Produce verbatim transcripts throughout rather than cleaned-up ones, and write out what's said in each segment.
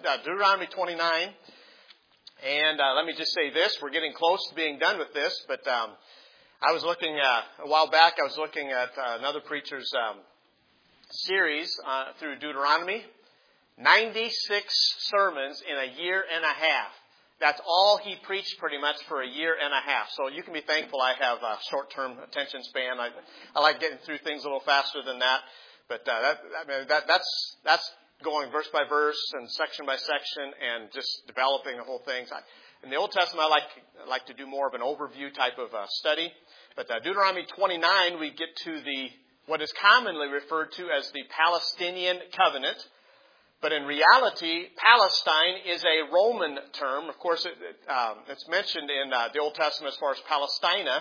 uh, Deuteronomy twenty-nine. And uh, let me just say this. We're getting close to being done with this. But um, I was looking, uh, a while back, I was looking at uh, another preacher's um, series uh, through Deuteronomy. ninety-six sermons in a year and a half. That's all he preached pretty much for a year and a half. So you can be thankful I have a short-term attention span. I, I like getting through things a little faster than that. But uh, that, I mean, that, that's that's going verse by verse and section by section and just developing the whole thing. So I, in the Old Testament, I like I like to do more of an overview type of uh, study. But uh, Deuteronomy twenty-nine, we get to the what is commonly referred to as the Palestinian covenant. But in reality, Palestine is a Roman term. Of course, it, it, um, it's mentioned in uh, the Old Testament as far as Palestina.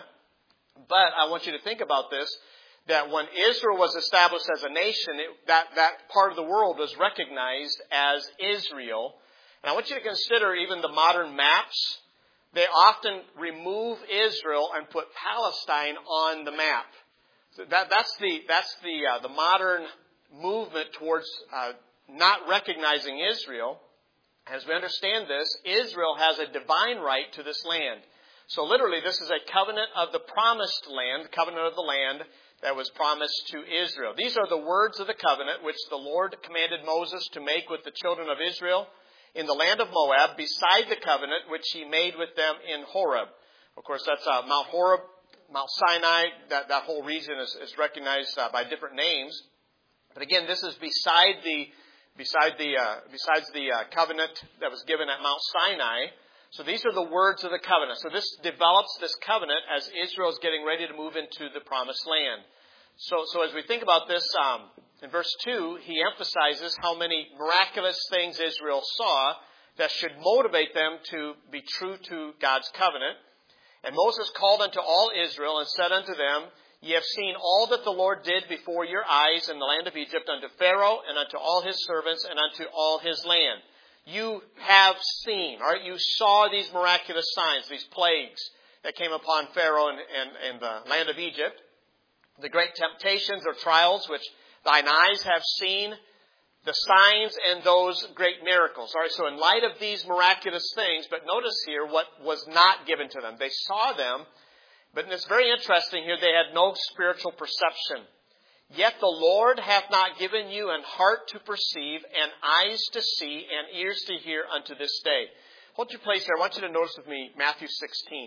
But I want you to think about this, that when Israel was established as a nation, it, that, that part of the world was recognized as Israel. And I want you to consider even the modern maps. They often remove Israel and put Palestine on the map. So that, that's the, that's the, uh, the modern movement towards uh, not recognizing Israel. As we understand this, Israel has a divine right to this land. So literally, this is a covenant of the promised land, covenant of the land that was promised to Israel. These are the words of the covenant which the Lord commanded Moses to make with the children of Israel in the land of Moab, beside the covenant which he made with them in Horeb. Of course, that's uh, Mount Horeb, Mount Sinai. That, that whole region is, is recognized uh, by different names. But again, this is beside the beside the uh, besides the uh, covenant that was given at Mount Sinai. So these are the words of the covenant. So this develops this covenant as Israel is getting ready to move into the promised land. So, so as we think about this, um, in verse two, he emphasizes how many miraculous things Israel saw that should motivate them to be true to God's covenant. And Moses called unto all Israel and said unto them, Ye have seen all that the Lord did before your eyes in the land of Egypt unto Pharaoh and unto all his servants and unto all his land. You have seen, all right? You saw these miraculous signs, these plagues that came upon Pharaoh and, and, and the land of Egypt. The great temptations or trials which thine eyes have seen, the signs and those great miracles. All right, so in light of these miraculous things, but notice here what was not given to them. They saw them, but it's very interesting here, they had no spiritual perception. Yet the Lord hath not given you an heart to perceive, and eyes to see, and ears to hear unto this day. Hold your place there. I want you to notice with me Matthew sixteen.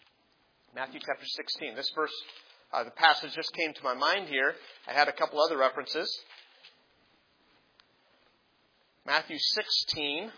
Matthew chapter sixteen. This verse, uh, the passage just came to my mind here. I had a couple other references. Matthew sixteen.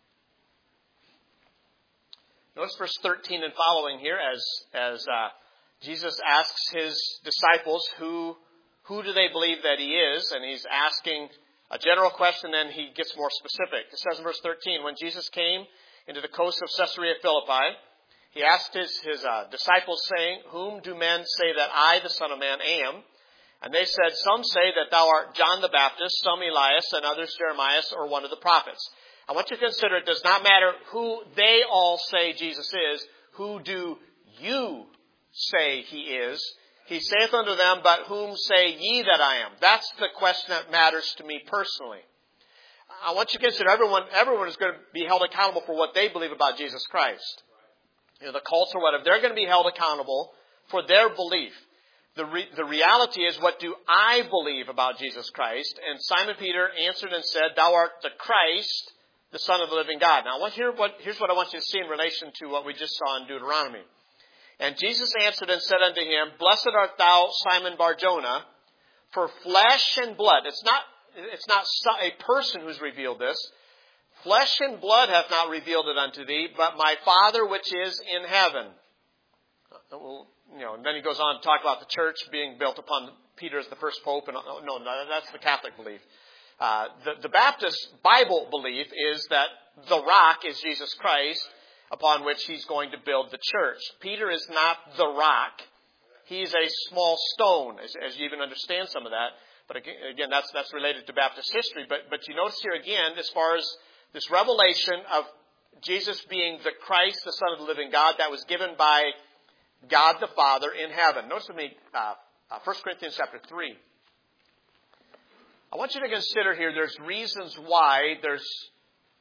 Notice verse thirteen and following here as, as uh, Jesus asks his disciples who... Who do they believe that he is? And he's asking a general question, then he gets more specific. It says in verse thirteen, when Jesus came into the coast of Caesarea Philippi, he asked his, his uh, disciples, saying, Whom do men say that I, the Son of Man, am? And they said, Some say that thou art John the Baptist, some Elias, and others Jeremiah, or one of the prophets. I want you to consider it does not matter who they all say Jesus is. Who do you say he is? He saith unto them, But whom say ye that I am? That's the question that matters to me personally. I want you to consider everyone, everyone is going to be held accountable for what they believe about Jesus Christ. You know, the cults or whatever, they're going to be held accountable for their belief. The, re, the reality is, what do I believe about Jesus Christ? And Simon Peter answered and said, Thou art the Christ, the Son of the living God. Now, what, here, what, here's what I want you to see in relation to what we just saw in Deuteronomy. And Jesus answered and said unto him, Blessed art thou, Simon Bar-Jonah, for flesh and blood. It's not, it's not a person who's revealed this. Flesh and blood hath not revealed it unto thee, but my Father which is in heaven. Well, you know, and then he goes on to talk about the church being built upon Peter as the first pope. And no, no, that's the Catholic belief. Uh, the, the Baptist Bible belief is that the rock is Jesus Christ, upon which he's going to build the church. Peter is not the rock. He's a small stone, as, as you even understand some of that. But again, that's that's related to Baptist history. But but you notice here again, as far as this revelation of Jesus being the Christ, the Son of the living God, that was given by God the Father in heaven. Notice with me uh, uh, First Corinthians chapter three. I want you to consider here there's reasons why there's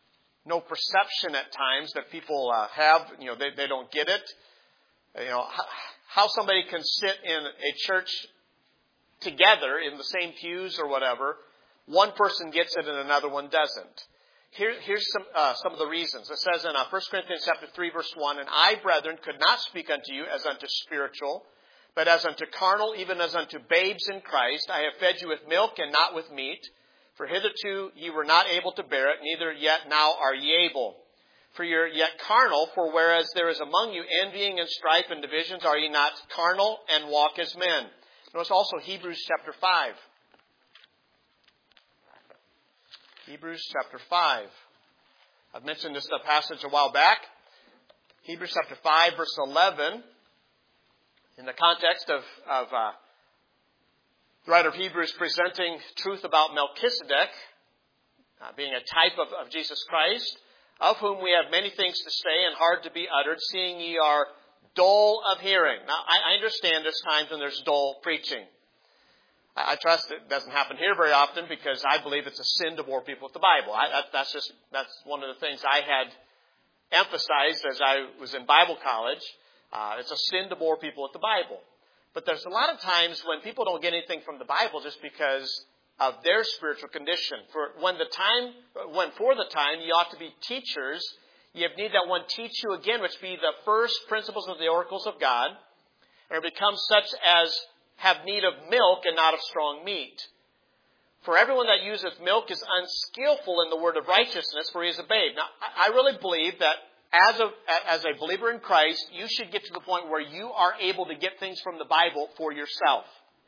no perception at times that people uh, have. You know, they, they don't get it. You know, how, how somebody can sit in a church together in the same pews or whatever. One person gets it and another one doesn't. Here, here's some uh, some of the reasons. It says in uh, First Corinthians chapter three, verse one, "And I, brethren, could not speak unto you as unto spiritual, but as unto carnal, even as unto babes in Christ. I have fed you with milk and not with meat. For hitherto ye were not able to bear it, neither yet now are ye able. For ye are yet carnal, for whereas there is among you envying and strife and divisions, are ye not carnal and walk as men?" Notice also Hebrews chapter five. Hebrews chapter five. I've mentioned this passage a while back. Hebrews chapter five, verse eleven. In the context of, of uh, the writer of Hebrews presenting truth about Melchizedek, uh, being a type of, of Jesus Christ, of whom we have many things to say and hard to be uttered, seeing ye are dull of hearing. Now, I, I understand there's times when there's dull preaching. I, I trust it doesn't happen here very often because I believe it's a sin to bore people with the Bible. I, that, that's just that's one of the things I had emphasized as I was in Bible college. Uh, it's a sin to bore people with the Bible. But there's a lot of times when people don't get anything from the Bible just because of their spiritual condition. For when the time, when for the time, you ought to be teachers. You need that one teach you again, which be the first principles of the oracles of God, and become such as have need of milk and not of strong meat. For everyone that useth milk is unskillful in the word of righteousness, for he is a babe. Now, I really believe that as a, as a believer in Christ, you should get to the point where you are able to get things from the Bible for yourself.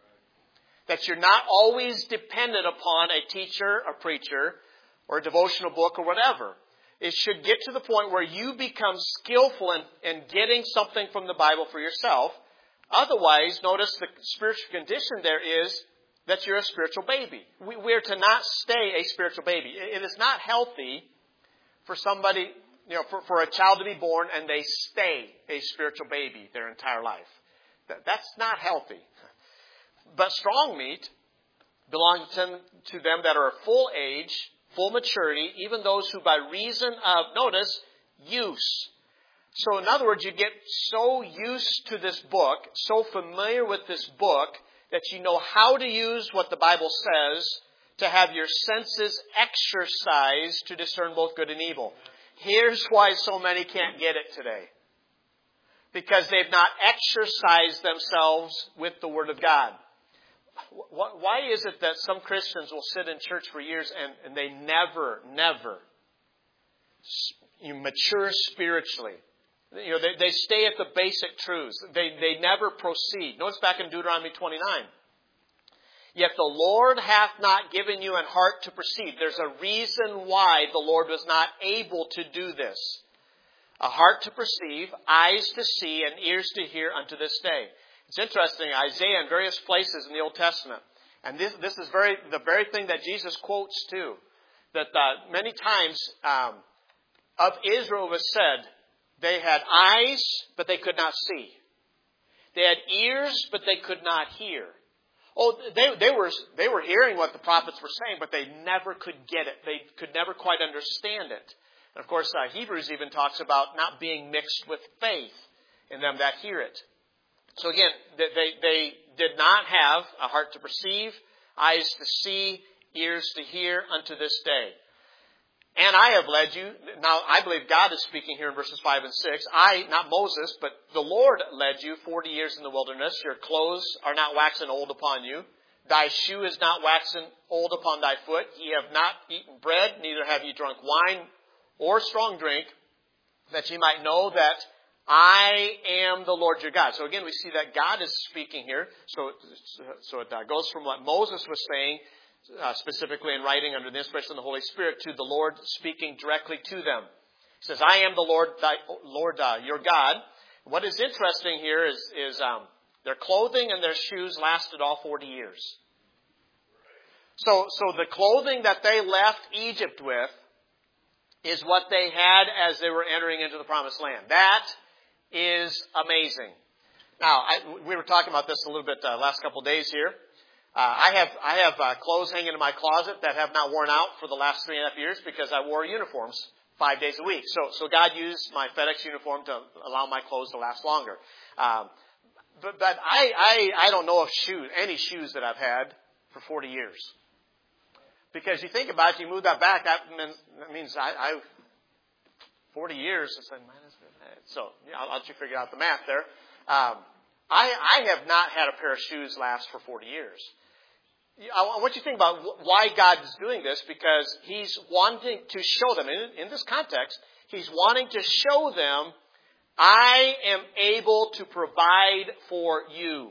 That you're not always dependent upon a teacher, a preacher, or a devotional book or whatever. It should get to the point where you become skillful in, in getting something from the Bible for yourself. Otherwise, notice the spiritual condition there is that you're a spiritual baby. We, we're to not stay a spiritual baby. It, it is not healthy for somebody, you know, for, for a child to be born and they stay a spiritual baby their entire life. That, that's not healthy. But strong meat belongs to them that are of full age, full maturity, even those who by reason of, notice, use. So in other words, you get so used to this book, so familiar with this book, that you know how to use what the Bible says to have your senses exercised to discern both good and evil. Here's why so many can't get it today. Because they've not exercised themselves with the Word of God. Why is it that some Christians will sit in church for years and, and they never, never you mature spiritually? You know, they, they stay at the basic truths. They, they never proceed. Notice back in Deuteronomy twenty-nine. Yet the Lord hath not given you an heart to perceive. There's a reason why the Lord was not able to do this. A heart to perceive, eyes to see, and ears to hear unto this day. It's interesting, Isaiah in various places in the Old Testament. And this, this is very the very thing that Jesus quotes too. That uh, many times um, of Israel was said, they had eyes, but they could not see. They had ears, but they could not hear. Oh, they, they were they were hearing what the prophets were saying, but they never could get it. They could never quite understand it. And of course, uh, Hebrews even talks about not being mixed with faith in them that hear it. So again, they, they did not have a heart to perceive, eyes to see, ears to hear unto this day. And I have led you. Now, I believe God is speaking here in verses five and six. I, not Moses, but the Lord led you forty years in the wilderness. Your clothes are not waxen old upon you. Thy shoe is not waxen old upon thy foot. Ye have not eaten bread, neither have ye drunk wine or strong drink, that ye might know that I am the Lord your God. So again, we see that God is speaking here. So, so it uh, goes from what Moses was saying, uh, specifically in writing under the inspiration of the Holy Spirit, to the Lord speaking directly to them. He says, I am the Lord, thy, Lord uh, your God. What is interesting here is, is um, their clothing and their shoes lasted all forty years. So, so the clothing that they left Egypt with is what they had as they were entering into the Promised Land. That is amazing. Now, I, we were talking about this a little bit uh, last couple of days here. Uh, I have I have uh, clothes hanging in my closet that have not worn out for the last three and a half years because I wore uniforms five days a week. So, so God used my FedEx uniform to allow my clothes to last longer. Um, but, but I, I, I don't know of shoes, any shoes that I've had for forty years. Because you think about it, you move that back, that means, that means I, I, forty years, it's like, man, that's good. So, yeah, I'll let you figure out the math there. Um, I, I have not had a pair of shoes last for forty years. I want you to think about why God is doing this, because He's wanting to show them, in, in this context, He's wanting to show them, I am able to provide for you.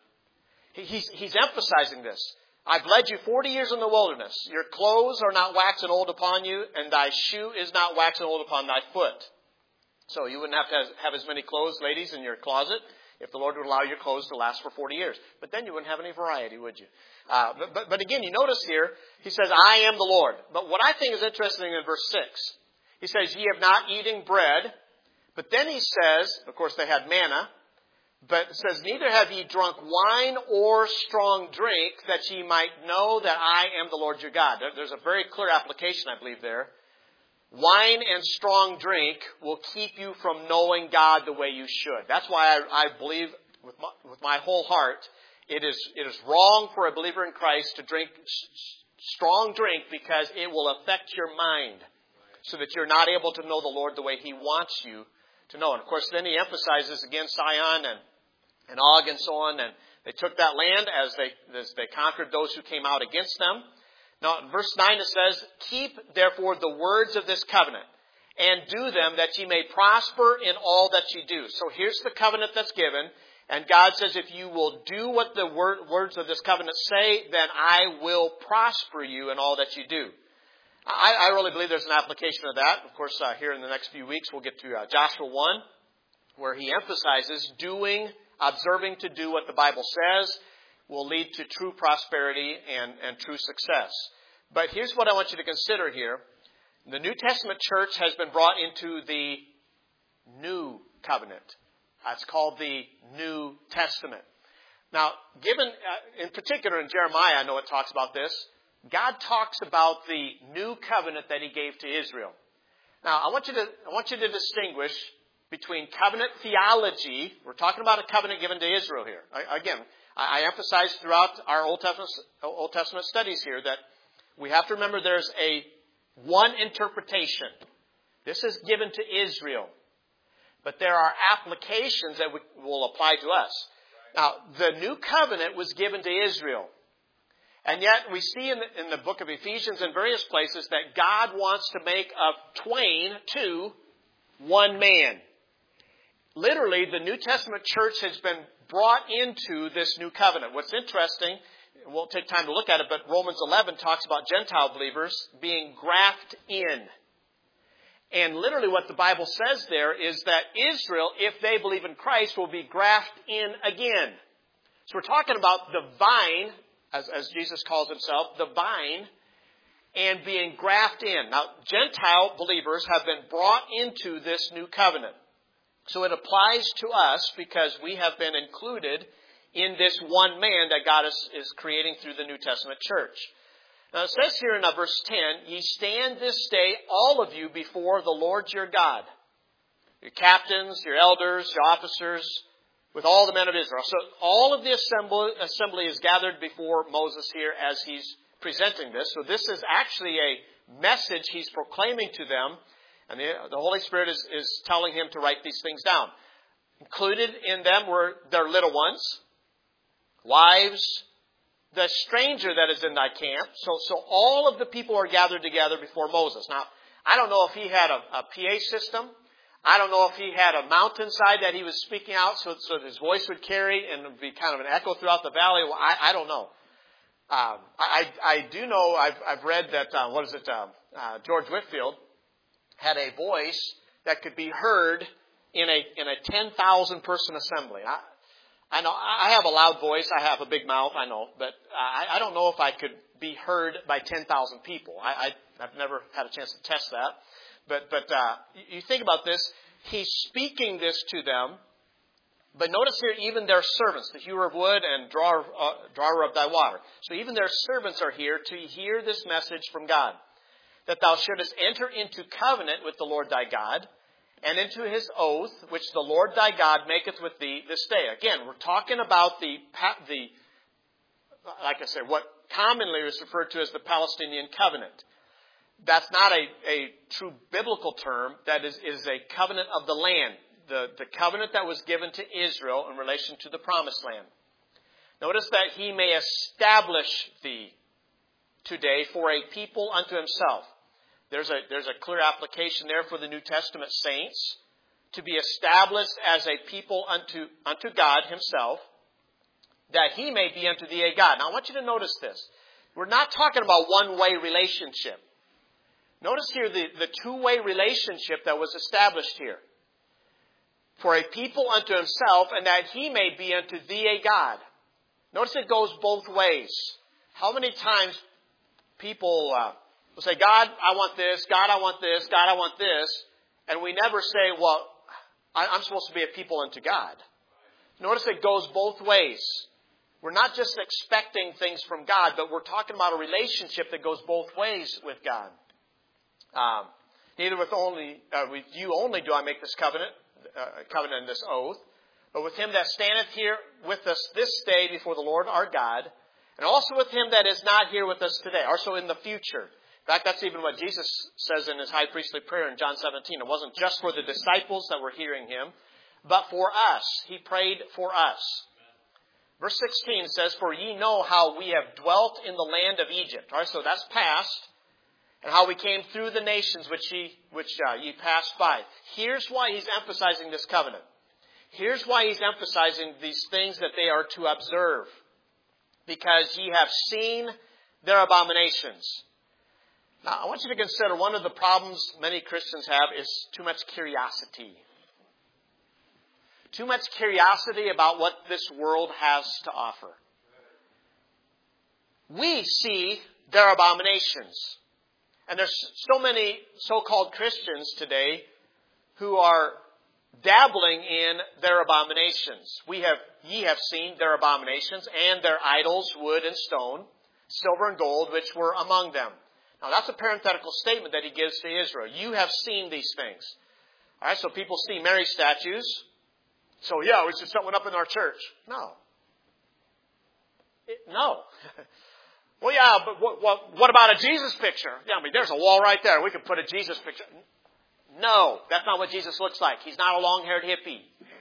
He's, he's emphasizing this. I've led you forty years in the wilderness. Your clothes are not waxen old upon you, and thy shoe is not waxen old upon thy foot. So you wouldn't have to have as many clothes, ladies, in your closet if the Lord would allow your clothes to last for forty years. But then you wouldn't have any variety, would you? Uh, but, but, but again, you notice here, He says, I am the Lord. But what I think is interesting in verse six, He says, ye have not eaten bread. But then He says, of course they had manna, but it says, neither have ye drunk wine or strong drink, that ye might know that I am the Lord your God. There, there's a very clear application, I believe, there. Wine and strong drink will keep you from knowing God the way you should. That's why I, I believe with my, with my whole heart, it is, it is wrong for a believer in Christ to drink strong drink, because it will affect your mind so that you're not able to know the Lord the way He wants you to know. And of course, then He emphasizes again Sihon and, and Og and so on. And they took that land as they, as they conquered those who came out against them. Now, in verse nine it says, keep therefore the words of this covenant, and do them, that ye may prosper in all that ye do. So here's the covenant that's given. And God says, if you will do what the word, words of this covenant say, then I will prosper you in all that you do. I, I really believe there's an application of that. Of course, uh, here in the next few weeks, we'll get to uh, Joshua one, where he emphasizes doing, observing to do what the Bible says will lead to true prosperity and, and true success. But here's what I want you to consider here. The New Testament church has been brought into the New Covenant. It's called the New Testament. Now, given, uh, in particular in Jeremiah, I know it talks about this. God talks about the new covenant that He gave to Israel. Now, I want you to, I want you to distinguish between covenant theology. We're talking about a covenant given to Israel here. I, again, I, I emphasize throughout our Old Testament, Old Testament studies here that we have to remember there's a one interpretation. This is given to Israel. But there are applications that will apply to us. Now, the new covenant was given to Israel. And yet we see in the, in the book of Ephesians and various places that God wants to make of twain, two, one man. Literally, the New Testament church has been brought into this new covenant. What's interesting, it won't take time to look at it, but Romans eleven talks about Gentile believers being grafted in. And literally what the Bible says there is that Israel, if they believe in Christ, will be grafted in again. So we're talking about the vine, as, as Jesus calls Himself, the vine, and being grafted in. Now, Gentile believers have been brought into this new covenant. So it applies to us because we have been included in this one man that God is, is creating through the New Testament church. Now it says here in uh, verse ten, ye stand this day, all of you, before the Lord your God. Your captains, your elders, your officers, with all the men of Israel. So all of the assembly, assembly is gathered before Moses here as he's presenting this. So this is actually a message he's proclaiming to them. And the, the Holy Spirit is, is telling him to write these things down. Included in them were their little ones, wives, the stranger that is in thy camp. So, so all of the people are gathered together before Moses. Now, I don't know if he had a, a P A system. I don't know if he had a mountainside that he was speaking out so, so his voice would carry and it would be kind of an echo throughout the valley. Well, I, I don't know. Um, I, I do know, I've, I've read that, uh, what is it, uh, uh, George Whitefield had a voice that could be heard in a in a ten thousand person assembly. I, I know I have a loud voice. I have a big mouth. I know, but I, I don't know if I could be heard by ten thousand people. I, I, I've never had a chance to test that. But but uh, you think about this. He's speaking this to them. But notice here, even their servants, the hewer of wood and drawer, uh, drawer of thy water. So even their servants are here to hear this message from God. that thou shouldest enter into covenant with the Lord thy God, and into his oath, which the Lord thy God maketh with thee this day. Again, we're talking about the, the like I said, what commonly is referred to as the Palestinian covenant. That's not a, a true biblical term. That is, is a covenant of the land. The, the covenant that was given to Israel in relation to the promised land. Notice that he may establish thee today for a people unto himself. There's a, there's a clear application there for the New Testament saints to be established as a people unto, unto God himself, that he may be unto thee a God. Now I want you to notice this. We're not talking about one-way relationship. Notice here the, the two-way relationship that was established here. For a people unto himself, and that he may be unto thee a God. Notice it goes both ways. How many times people uh, will say, God, I want this, God, I want this, God, I want this, and we never say, well, I, I'm supposed to be a people unto God. Notice it goes both ways. We're not just expecting things from God, but we're talking about a relationship that goes both ways with God. Um, neither with only uh, with you only do I make this covenant, uh, covenant and this oath, but with him that standeth here with us this day before the Lord our God, and also with him that is not here with us today, also in the future. In fact, that's even what Jesus says in his high priestly prayer in John seventeen. It wasn't just for the disciples that were hearing him, but for us. He prayed for us. Verse sixteen says, for ye know how we have dwelt in the land of Egypt. All right, so that's past. And how we came through the nations which ye, which uh, ye passed by. Here's why he's emphasizing this covenant. Here's why he's emphasizing these things that they are to observe. Because ye have seen their abominations. Now, I want you to consider one of the problems many Christians have is too much curiosity. Too much curiosity about what this world has to offer. We see their abominations. And there's so many so-called Christians today who are dabbling in their abominations. We have, ye have seen their abominations and their idols, wood and stone, silver and gold, which were among them. Now that's a parenthetical statement that he gives to Israel. You have seen these things. All right, so people see Mary statues. So yeah, we should set one up in our church. No. It, no. Well, yeah, but what, what, what about a Jesus picture? Yeah, I mean, there's a wall right there. We could put a Jesus picture. No, that's not what Jesus looks like. He's not a long-haired hippie.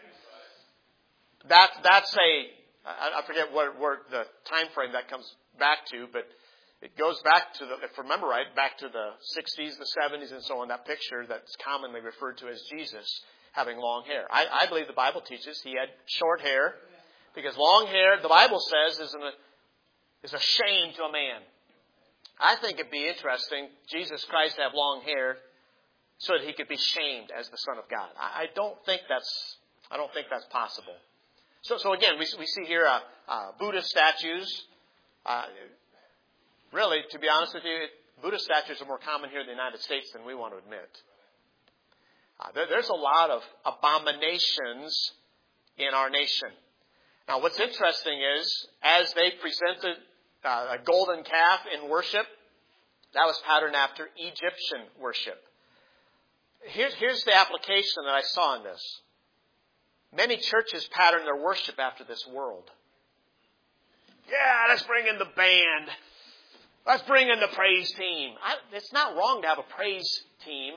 That, that's a, I, I forget what, what the time frame that comes back to, but it goes back to the, if I remember right, back to the sixties, the seventies, and so on, that picture that's commonly referred to as Jesus having long hair. I, I believe the Bible teaches he had short hair, because long hair, the Bible says, is an is a shame to a man. I think it'd be interesting, Jesus Christ have long hair so that he could be shamed as the Son of God. I, I don't think that's, I don't think that's possible. So, so again, we, we see here uh, uh, Buddhist statues. Uh, really, to be honest with you, Buddhist statues are more common here in the United States than we want to admit. Uh, there, there's a lot of abominations in our nation. Now, what's interesting is, as they presented uh, a golden calf in worship, that was patterned after Egyptian worship. Here's, here's the application that I saw in this. Many churches pattern their worship after this world. Yeah, let's bring in the band. Let's bring in the praise team. I, it's not wrong to have a praise team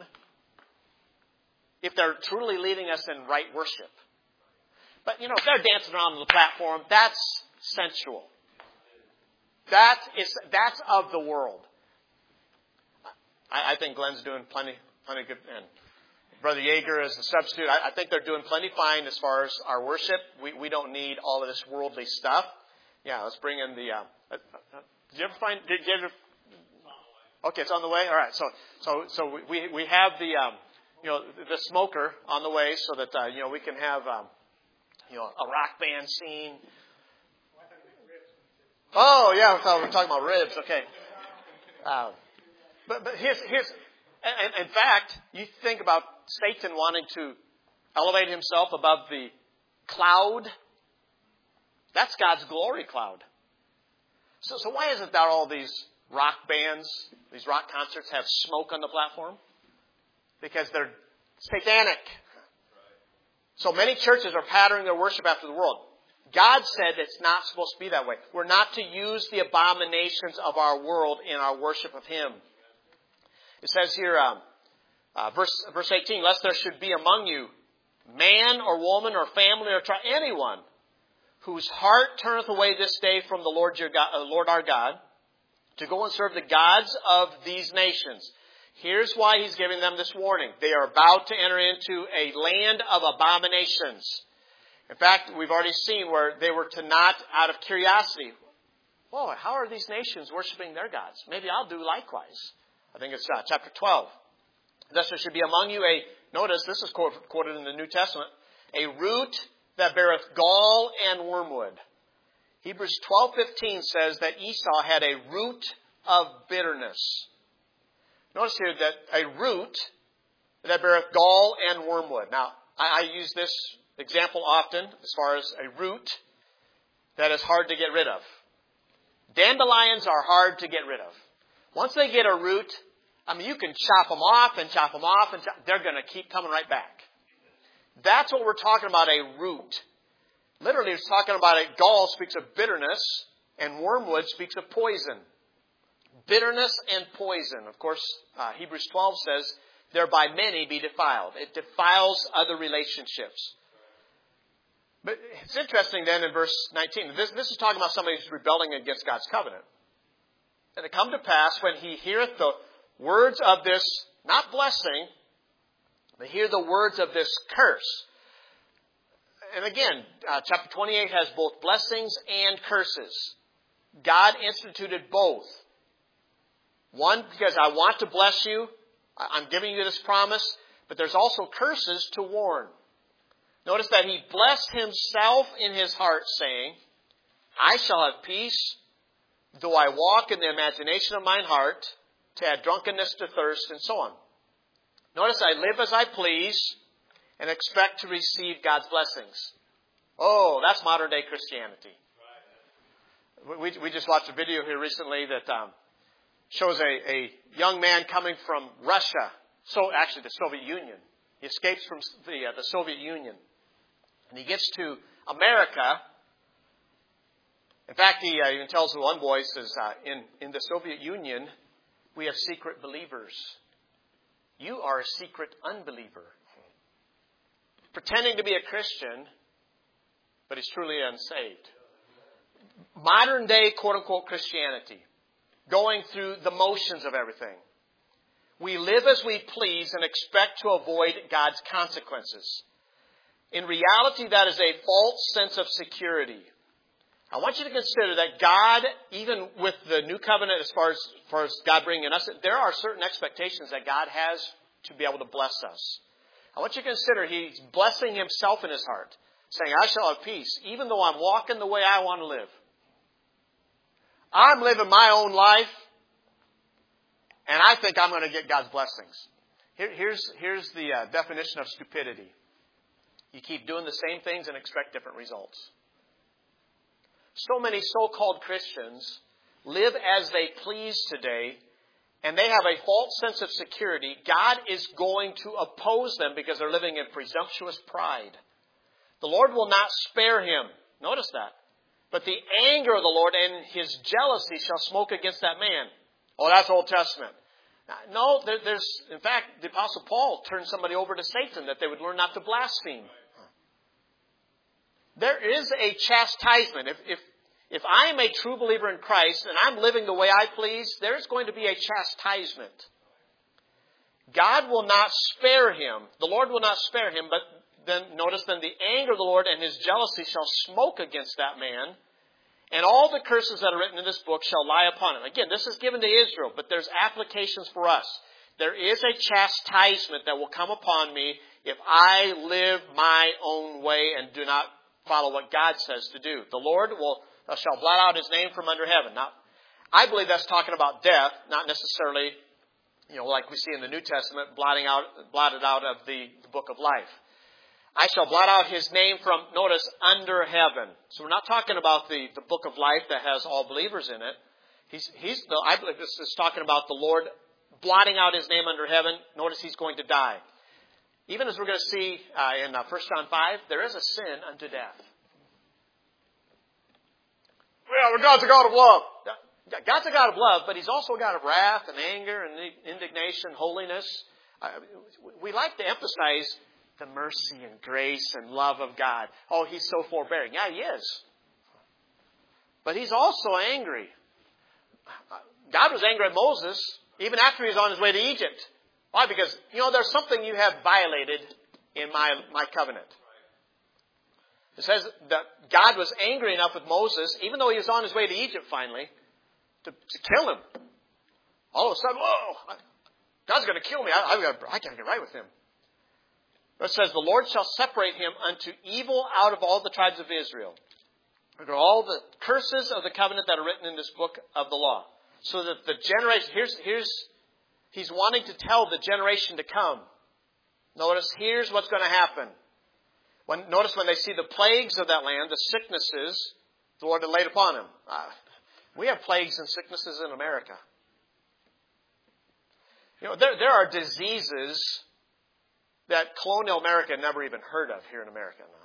if they're truly leading us in right worship. But, you know, if they're dancing around on the platform, that's sensual. That is, that's of the world. I, I think Glenn's doing plenty, plenty good. And Brother Yeager is a substitute. I, I think they're doing plenty fine as far as our worship. We, we don't need all of this worldly stuff. Yeah, let's bring in the, uh, uh, uh, did you ever find, did you ever, okay, it's on the way? All right, so, so, so we, we have the, um, you know, the smoker on the way so that, uh, you know, we can have, um, you know, a rock band scene. Oh, yeah, I thought we were talking about ribs. Okay. Uh, but, but here's, here's, and, in fact, you think about Satan wanting to elevate himself above the cloud. That's God's glory cloud. So, so why isn't there all these rock bands, these rock concerts have smoke on the platform? Because they're satanic. So many churches are patterning their worship after the world. God said it's not supposed to be that way. We're not to use the abominations of our world in our worship of Him. It says here, um, uh, verse, verse eighteen, lest there should be among you man or woman or family or tri- anyone whose heart turneth away this day from the Lord, your God, uh, Lord our God, to go and serve the gods of these nations. Here's why He's giving them this warning. They are about to enter into a land of abominations. In fact, we've already seen where they were to not, out of curiosity, whoa, how are these nations worshiping their gods? Maybe I'll do likewise. I think it's uh, chapter twelve. Thus there should be among you a, notice, this is quoted in the New Testament, a root that beareth gall and wormwood. Hebrews twelve fifteen says that Esau had a root of bitterness. Notice here that a root that beareth gall and wormwood. Now, I, I use this example often as far as a root that is hard to get rid of. Dandelions are hard to get rid of. Once they get a root, I mean, you can chop them off and chop them off, and chop, they're going to keep coming right back. That's what we're talking about, a root. Literally, it's talking about a gall speaks of bitterness, and wormwood speaks of poison. Bitterness and poison. Of course, uh, Hebrews twelve says, thereby many be defiled. It defiles other relationships. But it's interesting then in verse nineteen. This, this is talking about somebody who's rebelling against God's covenant. And it come to pass when he heareth the words of this, not blessing, but hear the words of this curse. And again, uh, chapter twenty-eight has both blessings and curses. God instituted both. One, because I want to bless you. I'm giving you this promise. But there's also curses to warn. Notice that he blessed himself in his heart, saying, I shall have peace, though I walk in the imagination of mine heart, to add drunkenness to thirst, and so on. Notice I live as I please and expect to receive God's blessings. Oh, that's modern day Christianity. We, we just watched a video here recently that um, shows a, a young man coming from Russia, so actually the Soviet Union. He escapes from the, uh, the Soviet Union. And he gets to America. In fact, he uh, even tells the one boy, says, uh, in, in the Soviet Union, we have secret believers. You are a secret unbeliever. Pretending to be a Christian, but he's truly unsaved. Modern day, quote-unquote, Christianity. Going through the motions of everything. We live as we please and expect to avoid God's consequences. In reality, that is a false sense of security. I want you to consider that God, even with the new covenant as far as, as far as God bringing us, there are certain expectations that God has to be able to bless us. I want you to consider He's blessing Himself in His heart, saying, I shall have peace, even though I'm walking the way I want to live. I'm living my own life, and I think I'm going to get God's blessings. Here, here's, here's the uh, definition of stupidity. You keep doing the same things and expect different results. So many so-called Christians live as they please today, and they have a false sense of security. God is going to oppose them because they're living in presumptuous pride. The Lord will not spare him. Notice that. But the anger of the Lord and His jealousy shall smoke against that man. Oh, that's Old Testament. No, there, there's, in fact, the Apostle Paul turned somebody over to Satan that they would learn not to blaspheme. There is a chastisement. If, if, if I am a true believer in Christ and I'm living the way I please, there's going to be a chastisement. God will not spare him. The Lord will not spare him, but then notice then the anger of the Lord and His jealousy shall smoke against that man, and all the curses that are written in this book shall lie upon him. Again, this is given to Israel, but there's applications for us. There is a chastisement that will come upon me if I live my own way and do not follow what God says to do. The Lord will shall blot out His name from under heaven. Now, I believe that's talking about death, not necessarily, you know, like we see in the New Testament, blotting out, blotted out of the, the book of life. I shall blot out His name from, notice, under heaven. So we're not talking about the, the book of life that has all believers in it. He's, he's the, I believe this is talking about the Lord blotting out his name under heaven. Notice he's going to die. Even as we're going to see uh, in uh, First John five, there is a sin unto death. Well, God's a God of love. God's a God of love, but he's also a God of wrath and anger and indignation, holiness. Uh, we like to emphasize the mercy and grace and love of God. Oh, he's so forbearing. Yeah, he is. But he's also angry. God was angry at Moses even after he was on his way to Egypt. Why? Because, you know, there's something you have violated in my, my covenant. It says that God was angry enough with Moses, even though he was on his way to Egypt finally, to, to kill him. All of a sudden, whoa, God's going to kill me. I, I've got, I got to get right with him. It says, the Lord shall separate him unto evil out of all the tribes of Israel. Under all the curses of the covenant that are written in this book of the law. So that the generation, here's, here's, he's wanting to tell the generation to come. Notice, here's what's going to happen. When, notice when they see the plagues of that land, the sicknesses the Lord had laid upon him. Uh, we have plagues and sicknesses in America. You know, there, there are diseases that colonial America never even heard of here in America now.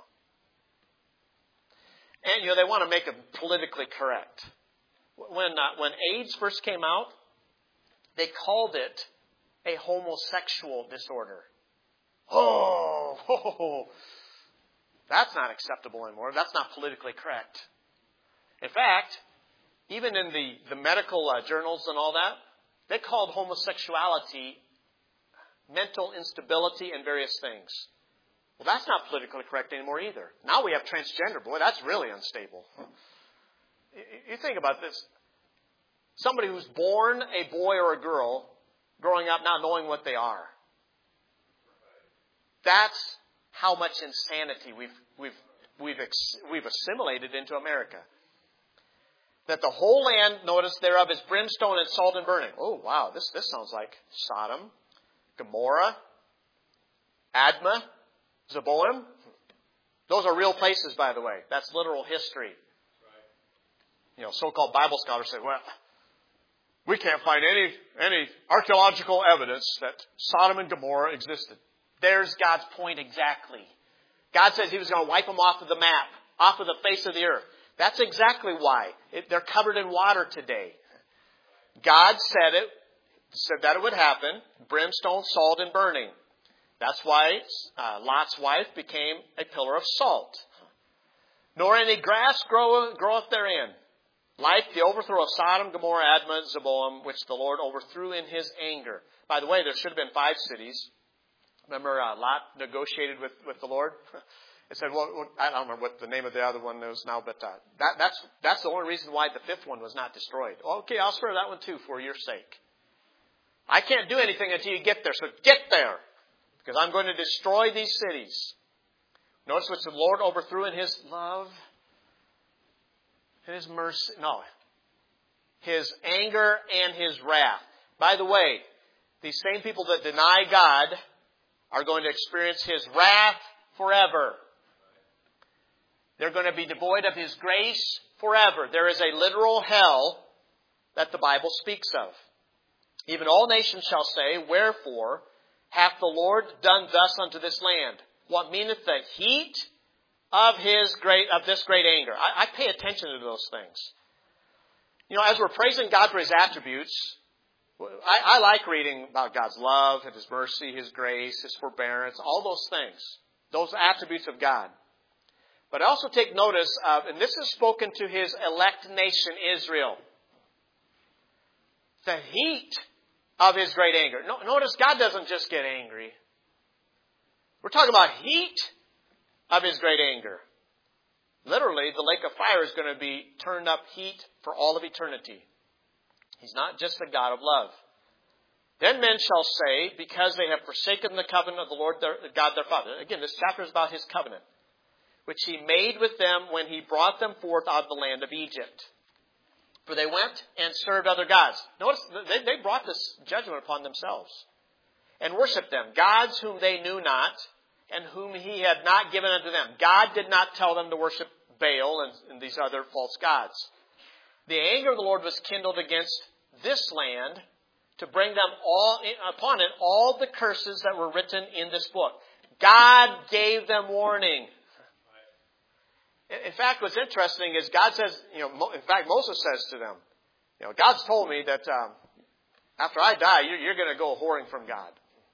And, you know, they want to make them politically correct. When, uh, when AIDS first came out, they called it a homosexual disorder. Oh, oh, that's not acceptable anymore. That's not politically correct. In fact, even in the, the medical uh, journals and all that, they called homosexuality mental instability and various things. Well, that's not politically correct anymore either. Now we have transgender. Boy, that's really unstable. You think about this. Somebody who's born a boy or a girl, growing up not knowing what they are. That's how much insanity we've we've we've we've assimilated into America. That the whole land, notice thereof, is brimstone and salt and burning. Oh, wow, this this sounds like Sodom, Gomorrah, Admah, Zeboim. Those are real places, by the way. That's literal history. You know, so-called Bible scholars say, well, we can't find any any archaeological evidence that Sodom and Gomorrah existed. There's God's point exactly. God says he was going to wipe them off of the map, off of the face of the earth. That's exactly why. It, they're covered in water today. God said it, said that it would happen. Brimstone, salt, and burning. That's why uh, Lot's wife became a pillar of salt. Nor any grass grow, groweth therein. Like the overthrow of Sodom, Gomorrah, Admah, Zeboim, which the Lord overthrew in his anger. By the way, there should have been five cities. Remember uh, Lot negotiated with, with the Lord? It said, well, I don't remember what the name of the other one is now, but uh, that, that's that's the only reason why the fifth one was not destroyed. Okay, I'll spare that one too for your sake. I can't do anything until you get there, so get there, because I'm going to destroy these cities. Notice what the Lord overthrew in his love, his mercy, no, his anger and his wrath. By the way, these same people that deny God are going to experience his wrath forever. They're going to be devoid of his grace forever. There is a literal hell that the Bible speaks of. Even all nations shall say, wherefore hath the Lord done thus unto this land? What meaneth the heat of his great of this great anger? I, I pay attention to those things. You know, as we're praising God for his attributes, I, I like reading about God's love and his mercy, his grace, his forbearance, all those things. Those attributes of God. But I also take notice of, and this is spoken to his elect nation, Israel, the heat of his great anger. No, notice God doesn't just get angry. We're talking about heat of his great anger. Literally, the lake of fire is going to be turned up heat for all of eternity. He's not just a God of love. Then men shall say, because they have forsaken the covenant of the Lord their, God their Father. Again, this chapter is about his covenant, which he made with them when he brought them forth out of the land of Egypt. For they went and served other gods. Notice, they, they brought this judgment upon themselves. And worshipped them, gods whom they knew not, and whom he had not given unto them. God did not tell them to worship Baal and, and these other false gods. The anger of the Lord was kindled against this land to bring them all upon it all the curses that were written in this book. God gave them warning. In fact, what's interesting is God says, you know, in fact, Moses says to them, you know, God's told me that um, after I die, you're, you're going to go whoring from God.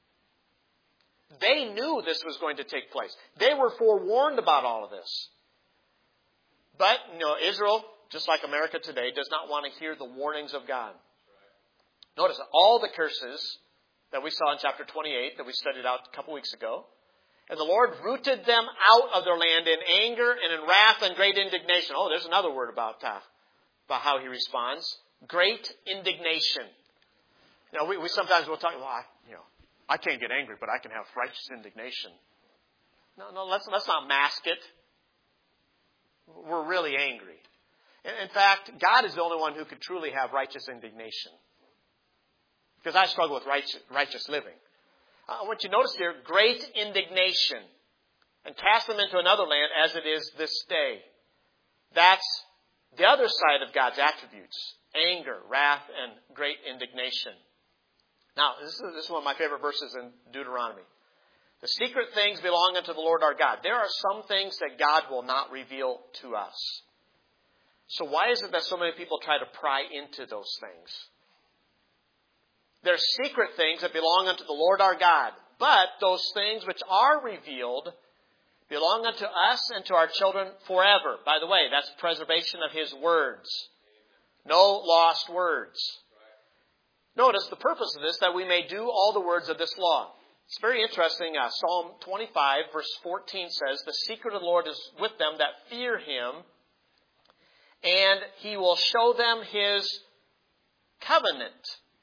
They knew this was going to take place. They were forewarned about all of this. But, you know, Israel, just like America today, does not want to hear the warnings of God. Notice all the curses that we saw in chapter twenty-eight that we studied out a couple weeks ago. And the Lord rooted them out of their land in anger and in wrath and great indignation. Oh, there's another word about, uh, about how he responds. Great indignation. You know, we, we sometimes will talk, well, I, you know, I can't get angry, but I can have righteous indignation. No, no, let's, let's not mask it. We're really angry. In, in fact, God is the only one who could truly have righteous indignation. Because I struggle with righteous, righteous living. I want you to notice here, great indignation, and cast them into another land as it is this day. That's the other side of God's attributes. Anger, wrath, and great indignation. Now, this is, this is one of my favorite verses in Deuteronomy. The secret things belong unto the Lord our God. There are some things that God will not reveal to us. So why is it that so many people try to pry into those things? They're secret things that belong unto the Lord our God. But those things which are revealed belong unto us and to our children forever. By the way, that's preservation of His words. No lost words. Notice the purpose of this, that we may do all the words of this law. It's very interesting. Uh, Psalm twenty-five, verse fourteen says, the secret of the Lord is with them that fear Him, and He will show them His covenant.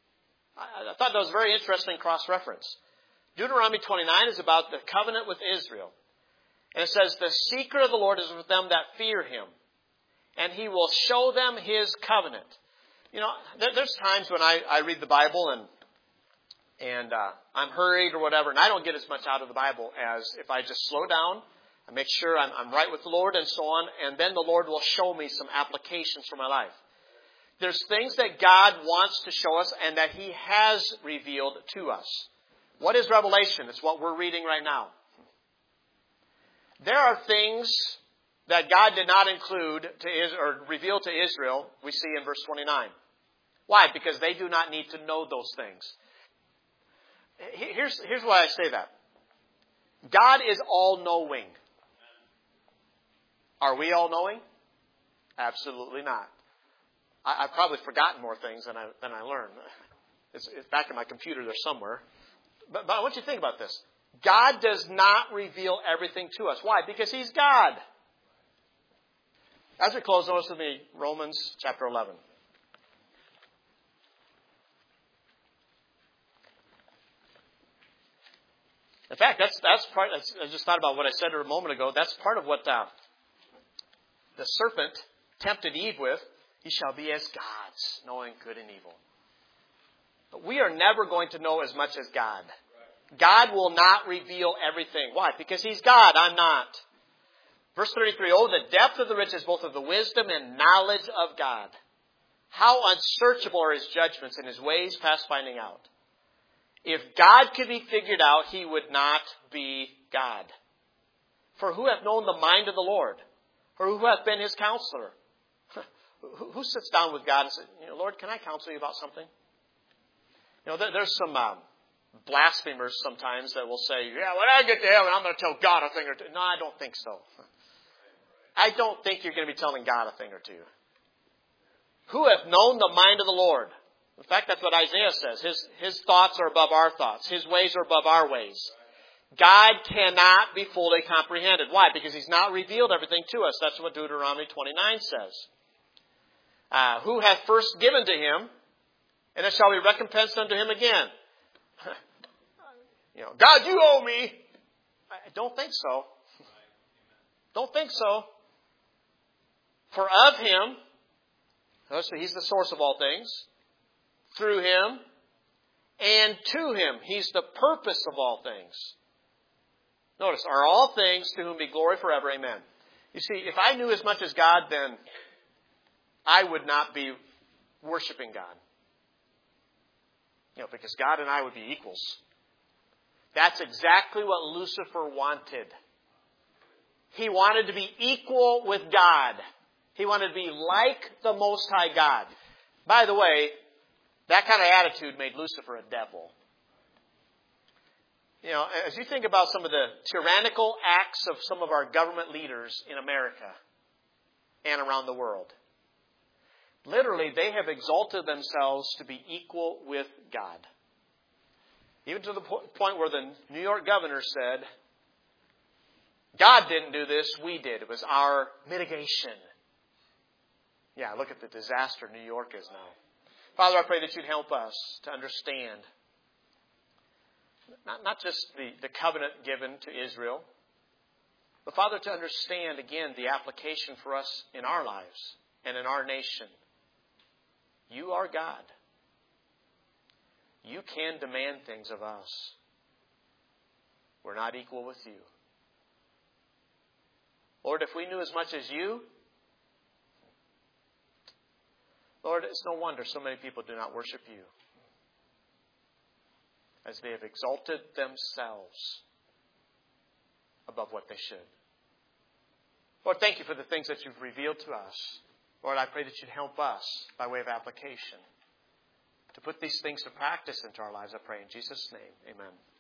I thought that was a very interesting cross-reference. Deuteronomy twenty-nine is about the covenant with Israel. And it says, the secret of the Lord is with them that fear Him, and He will show them His covenant. You know, there's times when I, I read the Bible and and uh, I'm hurried or whatever, and I don't get as much out of the Bible as if I just slow down, I make sure I'm, I'm right with the Lord and so on, and then the Lord will show me some applications for my life. There's things that God wants to show us and that He has revealed to us. What is revelation? It's what we're reading right now. There are things that God did not include to Israel, or reveal to Israel, we see in verse twenty-nine. Why? Because they do not need to know those things. Here's, here's why I say that. God is all-knowing. Are we all-knowing? Absolutely not. I, I've probably forgotten more things than I, than I learned. It's, it's back in my computer there somewhere. But, but I want you to think about this. God does not reveal everything to us. Why? Because He's God. As we close, notice with me Romans chapter eleven. In fact, that's that's part. That's, I just thought about what I said a moment ago. That's part of what uh, the serpent tempted Eve with. He shall be as gods, knowing good and evil. But we are never going to know as much as God. God will not reveal everything. Why? Because He's God. I'm not. Verse thirty-three, oh, the depth of the riches, both of the wisdom and knowledge of God. How unsearchable are His judgments and His ways past finding out. If God could be figured out, He would not be God. For who hath known the mind of the Lord? Or who hath been His counselor? Who sits down with God and says, you know, Lord, can I counsel you about something? You know, there's some um, blasphemers sometimes that will say, yeah, when I get to heaven, I'm going to tell God a thing or two. No, I don't think so. I don't think you're going to be telling God a thing or two. Who hath known the mind of the Lord? In fact, that's what Isaiah says. His, his thoughts are above our thoughts. His ways are above our ways. God cannot be fully comprehended. Why? Because He's not revealed everything to us. That's what Deuteronomy twenty-nine says. Uh, who hath first given to Him, and it shall be recompensed unto Him again. You know, God, you owe me. I don't think so. Don't think so. For of Him, so He's the source of all things, through Him, and to Him. He's the purpose of all things. Notice, are all things to whom be glory forever. Amen. You see, if I knew as much as God, then I would not be worshiping God. You know, because God and I would be equals. That's exactly what Lucifer wanted. He wanted to be equal with God. He wanted to be like the Most High God. By the way, that kind of attitude made Lucifer a devil. You know, as you think about some of the tyrannical acts of some of our government leaders in America and around the world, literally they have exalted themselves to be equal with God. Even to the point where the New York governor said, God didn't do this, we did. It was our mitigation. Yeah, look at the disaster New York is now. Father, I pray that you'd help us to understand not, not just the, the covenant given to Israel, but Father, to understand again the application for us in our lives and in our nation. You are God. You can demand things of us. We're not equal with you. Lord, if we knew as much as you, Lord, it's no wonder so many people do not worship you, as they have exalted themselves above what they should. Lord, thank you for the things that you've revealed to us. Lord, I pray that you'd help us by way of application to put these things to practice into our lives. I pray in Jesus' name. Amen.